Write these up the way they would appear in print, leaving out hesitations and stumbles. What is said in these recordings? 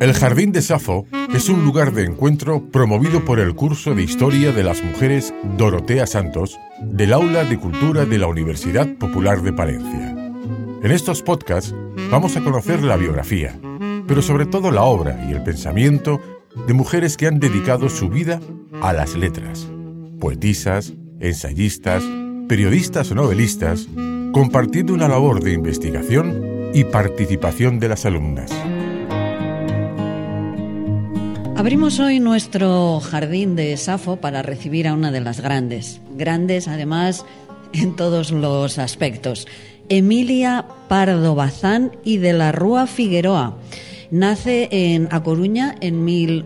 El Jardín de Safo es un lugar de encuentro promovido por el curso de Historia de las Mujeres Dorotea Santos del Aula de Cultura de la Universidad Popular de Palencia. En estos podcasts vamos a conocer la biografía, pero sobre todo la obra y el pensamiento de mujeres que han dedicado su vida a las letras, poetisas, ensayistas, periodistas o novelistas, compartiendo una labor de investigación y participación de las alumnas. Abrimos hoy nuestro Jardín de Safo para recibir a una de las grandes además en todos los aspectos, Emilia Pardo Bazán y de la Rúa Figueroa. Nace en A Coruña en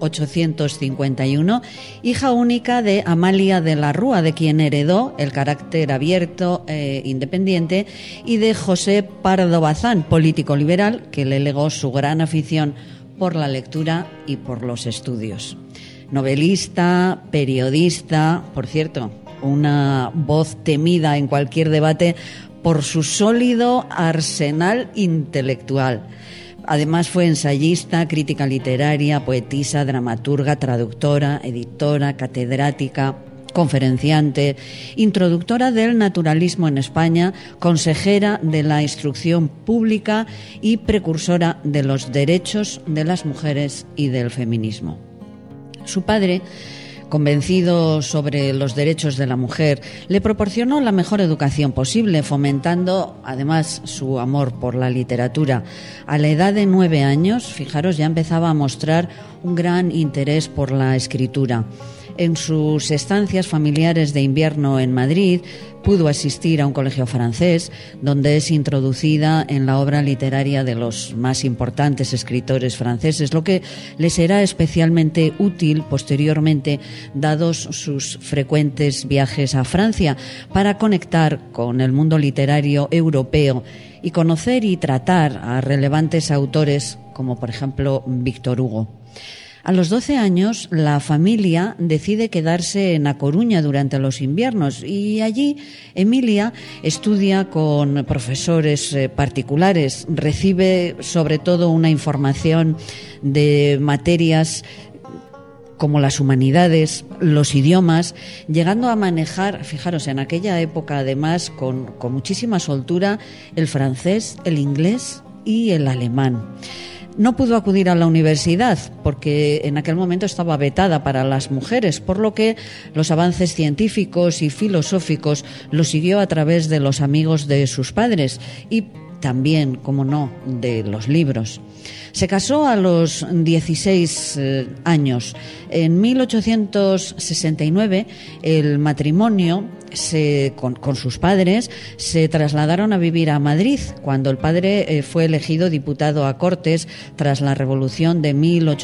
1851, hija única de Amalia de la Rúa, de quien heredó el carácter abierto e independiente, y de José Pardo Bazán, político liberal, que le legó su gran afición por la lectura y por los estudios. Novelista, periodista, por cierto, una voz temida en cualquier debate por su sólido arsenal intelectual. Además fue ensayista, crítica literaria, poetisa, dramaturga, traductora, editora, catedrática, conferenciante, introductora del naturalismo en España, consejera de la instrucción pública y precursora de los derechos de las mujeres y del feminismo. Su padre, convencido sobre los derechos de la mujer, le proporcionó la mejor educación posible, fomentando además su amor por la literatura. A la edad de 9 años, fijaros, ya empezaba a mostrar un gran interés por la escritura. En sus estancias familiares de invierno en Madrid, pudo asistir a un colegio francés, donde es introducida en la obra literaria de los más importantes escritores franceses, lo que le será especialmente útil posteriormente, dados sus frecuentes viajes a Francia, para conectar con el mundo literario europeo y conocer y tratar a relevantes autores como, por ejemplo, Víctor Hugo. A los 12 años, la familia decide quedarse en A Coruña durante los inviernos y allí Emilia estudia con profesores particulares, recibe sobre todo una información de materias como las humanidades, los idiomas, llegando a manejar, fijaros, en aquella época además con muchísima soltura, el francés, el inglés y el alemán. No pudo acudir a la universidad porque en aquel momento estaba vetada para las mujeres, por lo que los avances científicos y filosóficos los siguió a través de los amigos de sus padres y también, como no, de los libros. Se casó a los 16 años. En 1869 el matrimonio con sus padres se trasladaron a vivir a Madrid cuando el padre fue elegido diputado a Cortes tras la Revolución de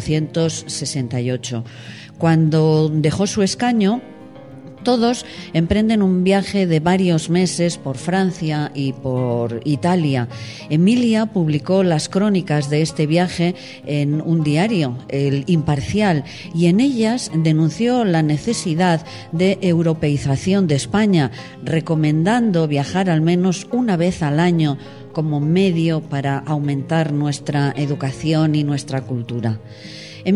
1868. Cuando dejó su escaño, todos emprenden un viaje de varios meses por Francia y por Italia. Emilia publicó las crónicas de este viaje en un diario, El Imparcial, y en ellas denunció la necesidad de europeización de España, recomendando viajar al menos una vez al año como medio para aumentar nuestra educación y nuestra cultura. En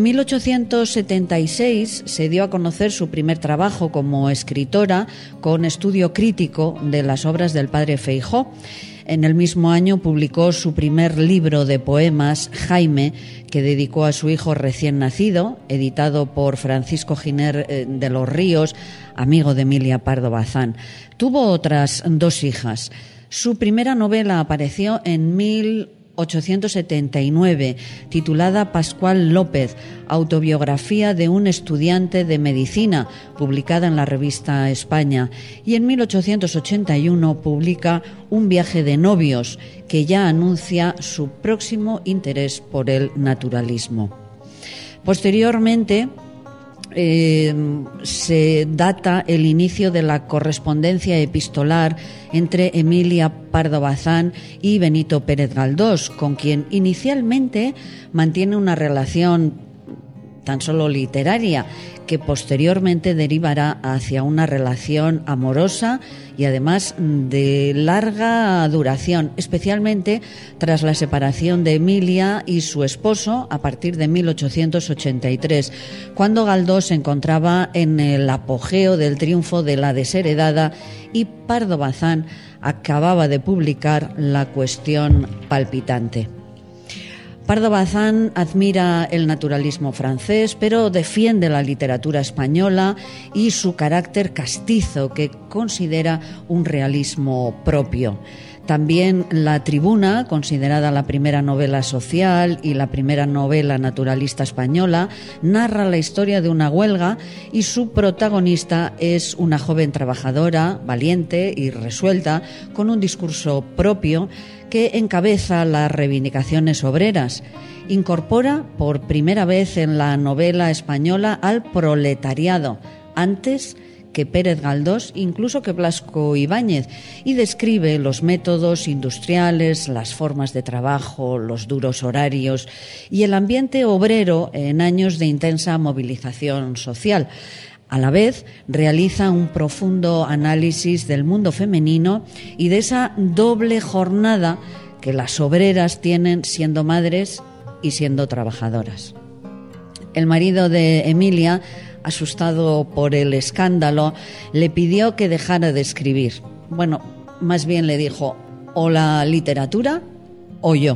1876 se dio a conocer su primer trabajo como escritora con estudio crítico de las obras del padre Feijoo. En el mismo año publicó su primer libro de poemas, Jaime, que dedicó a su hijo recién nacido, editado por Francisco Giner de los Ríos, amigo de Emilia Pardo Bazán. Tuvo otras 2 hijas. Su primera novela apareció en 1879, titulada Pascual López, autobiografía de un estudiante de medicina, publicada en la revista España, y en 1881 publica Un viaje de novios, que ya anuncia su próximo interés por el naturalismo. Posteriormente, se data el inicio de la correspondencia epistolar entre Emilia Pardo Bazán y Benito Pérez Galdós, con quien inicialmente mantiene una relación tan solo literaria, que posteriormente derivará hacia una relación amorosa y además de larga duración, especialmente tras la separación de Emilia y su esposo a partir de 1883, cuando Galdós se encontraba en el apogeo del triunfo de La desheredada y Pardo Bazán acababa de publicar La cuestión palpitante. Pardo Bazán admira el naturalismo francés, pero defiende la literatura española y su carácter castizo, que considera un realismo propio. También La Tribuna, considerada la primera novela social y la primera novela naturalista española, narra la historia de una huelga y su protagonista es una joven trabajadora, valiente y resuelta, con un discurso propio que encabeza las reivindicaciones obreras. Incorpora por primera vez en la novela española al proletariado, antes que Pérez Galdós, incluso que Blasco Ibáñez, y describe los métodos industriales, las formas de trabajo, los duros horarios y el ambiente obrero en años de intensa movilización social. A la vez, realiza un profundo análisis del mundo femenino y de esa doble jornada que las obreras tienen siendo madres y siendo trabajadoras. El marido de Emilia, asustado por el escándalo, le pidió que dejara de escribir. Bueno, más bien le dijo, o la literatura o yo.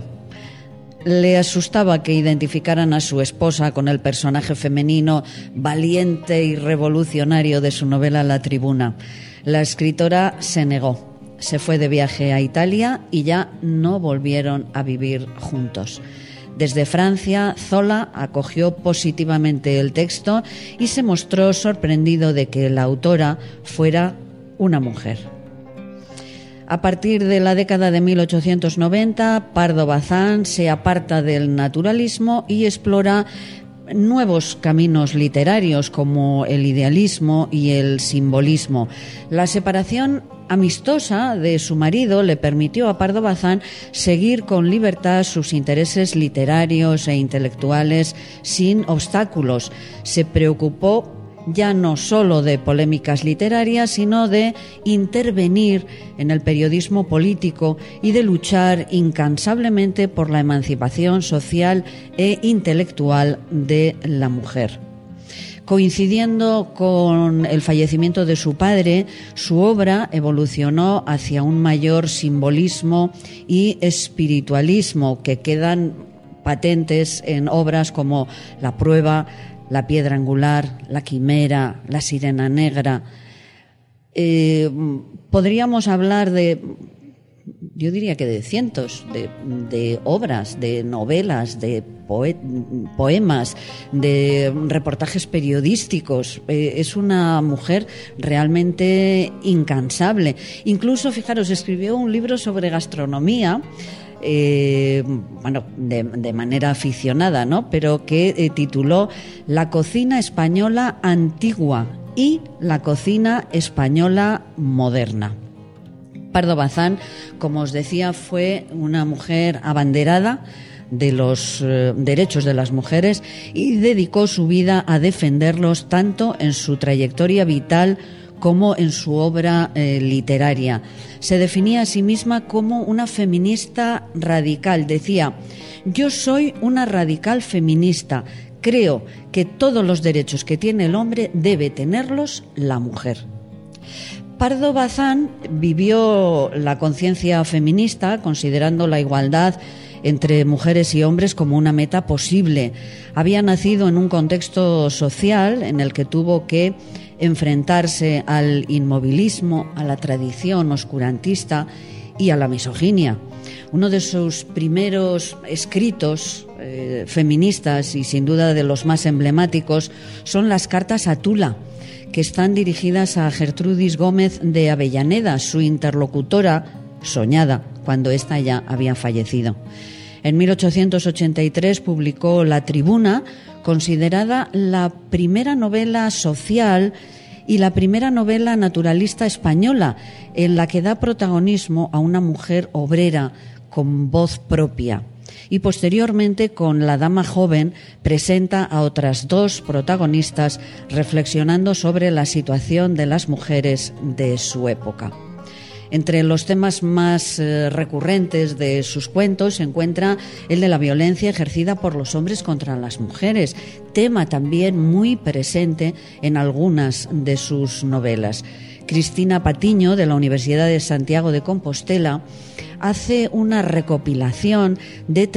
Le asustaba que identificaran a su esposa con el personaje femenino valiente y revolucionario de su novela La Tribuna. La escritora se negó, se fue de viaje a Italia y ya no volvieron a vivir juntos. Desde Francia, Zola acogió positivamente el texto y se mostró sorprendido de que la autora fuera una mujer. A partir de la década de 1890, Pardo Bazán se aparta del naturalismo y explora nuevos caminos literarios como el idealismo y el simbolismo. La separación amistosa de su marido le permitió a Pardo Bazán seguir con libertad sus intereses literarios e intelectuales sin obstáculos. Se preocupó ya no solo de polémicas literarias, sino de intervenir en el periodismo político y de luchar incansablemente por la emancipación social e intelectual de la mujer. Coincidiendo con el fallecimiento de su padre, su obra evolucionó hacia un mayor simbolismo y espiritualismo que quedan patentes en obras como La prueba, La piedra angular, La quimera, La sirena negra. Podríamos hablar de, yo diría que de cientos de obras, de novelas, de poemas, de reportajes periodísticos. Es una mujer realmente incansable. Incluso, fijaros, escribió un libro sobre gastronomía, de manera aficionada, ¿no? Pero que tituló La cocina española antigua y la cocina española moderna. Pardo Bazán, como os decía, fue una mujer abanderada de los derechos de las mujeres y dedicó su vida a defenderlos tanto en su trayectoria vital como en su obra literaria. Se definía a sí misma como una feminista radical. Decía, yo soy una radical feminista. Creo que todos los derechos que tiene el hombre debe tenerlos la mujer. Pardo Bazán vivió la conciencia feminista considerando la igualdad entre mujeres y hombres como una meta posible. Había nacido en un contexto social en el que tuvo que enfrentarse al inmovilismo, a la tradición oscurantista y a la misoginia. Uno de sus primeros escritos feministas y sin duda de los más emblemáticos son las cartas a Tula, que están dirigidas a Gertrudis Gómez de Avellaneda, su interlocutora soñada cuando ésta ya había fallecido. En 1883 publicó La Tribuna, considerada la primera novela social y la primera novela naturalista española, en la que da protagonismo a una mujer obrera con voz propia. y posteriormente con La dama joven presenta a otras dos protagonistas reflexionando sobre la situación de las mujeres de su época. Entre los temas más recurrentes de sus cuentos se encuentra el de la violencia ejercida por los hombres contra las mujeres, tema también muy presente en algunas de sus novelas. Cristina Patiño, de la Universidad de Santiago de Compostela, hace una recopilación de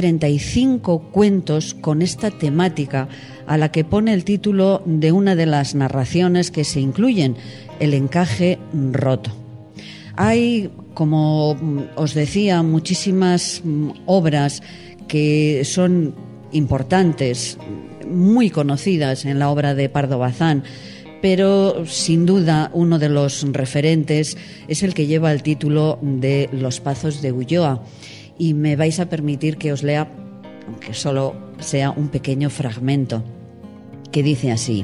35 cuentos con esta temática, a la que pone el título de una de las narraciones que se incluyen, El encaje roto. Hay, como os decía, muchísimas obras que son importantes, muy conocidas en la obra de Pardo Bazán, pero sin duda uno de los referentes es el que lleva el título de Los Pazos de Ulloa. Y me vais a permitir que os lea, aunque solo sea un pequeño fragmento, que dice así: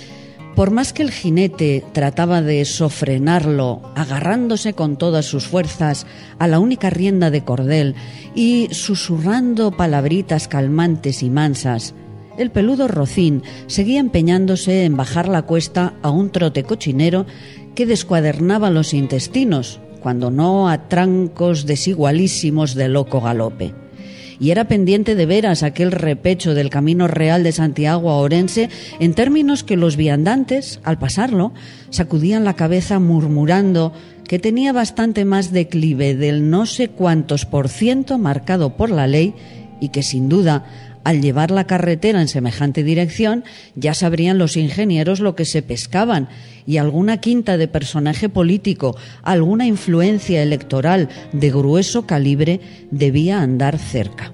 por más que el jinete trataba de sofrenarlo, agarrándose con todas sus fuerzas a la única rienda de cordel y susurrando palabritas calmantes y mansas, el peludo Rocín seguía empeñándose en bajar la cuesta a un trote cochinero que descuadernaba los intestinos, cuando no a trancos desigualísimos de loco galope. Y era pendiente de veras aquel repecho del Camino Real de Santiago a Orense en términos que los viandantes, al pasarlo, sacudían la cabeza murmurando que tenía bastante más declive del no sé cuántos % marcado por la ley y que sin duda, al llevar la carretera en semejante dirección, ya sabrían los ingenieros lo que se pescaban y alguna quinta de personaje político, alguna influencia electoral de grueso calibre debía andar cerca.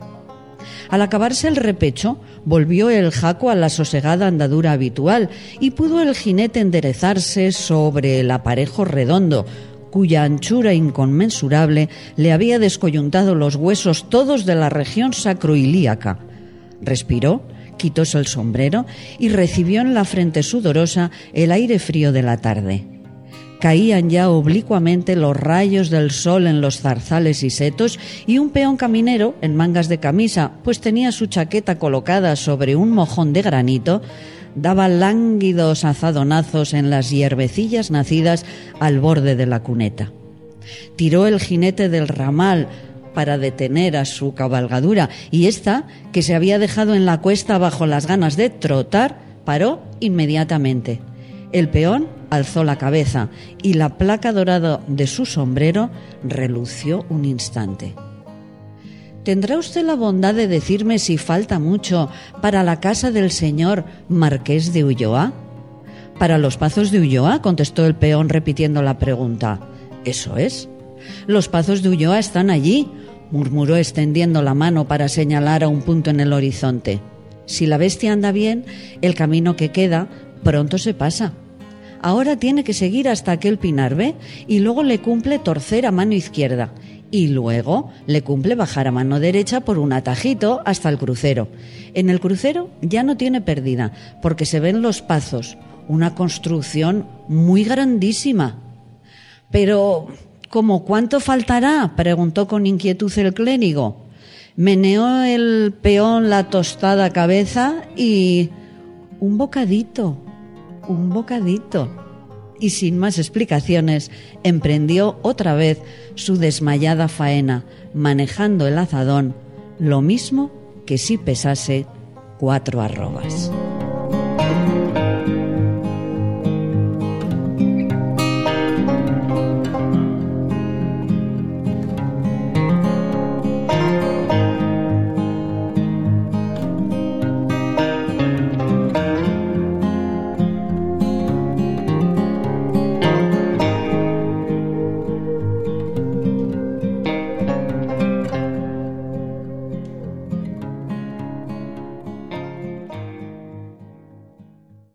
Al acabarse el repecho, volvió el jaco a la sosegada andadura habitual y pudo el jinete enderezarse sobre el aparejo redondo, cuya anchura inconmensurable le había descoyuntado los huesos todos de la región sacroilíaca. Respiró, quitóse el sombrero y recibió en la frente sudorosa el aire frío de la tarde. Caían ya oblicuamente los rayos del sol en los zarzales y setos y un peón caminero, en mangas de camisa, pues tenía su chaqueta colocada sobre un mojón de granito, daba lánguidos azadonazos en las hierbecillas nacidas al borde de la cuneta. Tiró el jinete del ramal para detener a su cabalgadura, y ésta, que se había dejado en la cuesta bajo las ganas de trotar, paró inmediatamente. El peón alzó la cabeza y la placa dorada de su sombrero relució un instante. ¿Tendrá usted la bondad de decirme si falta mucho para la casa del señor Marqués de Ulloa? Para los Pazos de Ulloa, contestó el peón repitiendo la pregunta. Eso es. Los Pazos de Ulloa están allí, murmuró extendiendo la mano para señalar a un punto en el horizonte. Si la bestia anda bien, el camino que queda pronto se pasa. Ahora tiene que seguir hasta aquel pinar, ¿ve? Y luego le cumple torcer a mano izquierda. Y luego le cumple bajar a mano derecha por un atajito hasta el crucero. En el crucero ya no tiene pérdida, porque se ven los Pazos, una construcción muy grandísima. Pero ¿cómo cuánto faltará?, preguntó con inquietud el clérigo. Meneó el peón la tostada cabeza y... un bocadito. Y sin más explicaciones, emprendió otra vez su desmayada faena, manejando el azadón, lo mismo que si pesase 4 arrobas.